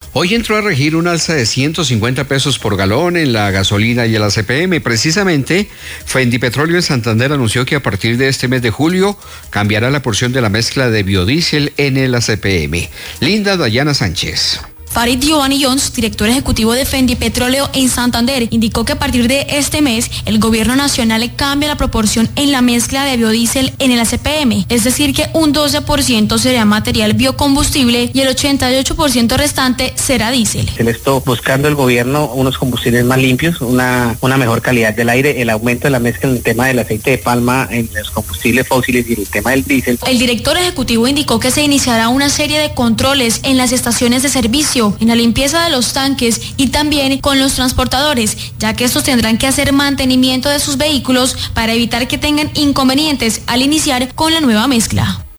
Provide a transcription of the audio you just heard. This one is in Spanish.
Hoy entró a regir un alza de 150 pesos por galón en la gasolina y el ACPM. Precisamente, Fendipetróleo en Santander anunció que a partir de este mes de julio cambiará la porción de la mezcla de biodiesel en el ACPM. Linda Dayana Sánchez. Farid Giovanni Jones, director ejecutivo de Fendipetróleo en Santander, indicó que a partir de este mes el gobierno nacional cambia la proporción en la mezcla de biodiesel en el ACPM, es decir que un 12% será material biocombustible y el 88% restante será diésel. Esto buscando el gobierno unos combustibles más limpios, una mejor calidad del aire, el aumento de la mezcla en el tema del aceite de palma, en los combustibles fósiles y en el tema del diésel. El director ejecutivo indicó que se iniciará una serie de controles en las estaciones de servicio, en la limpieza de los tanques y también con los transportadores, ya que estos tendrán que hacer mantenimiento de sus vehículos para evitar que tengan inconvenientes al iniciar con la nueva mezcla.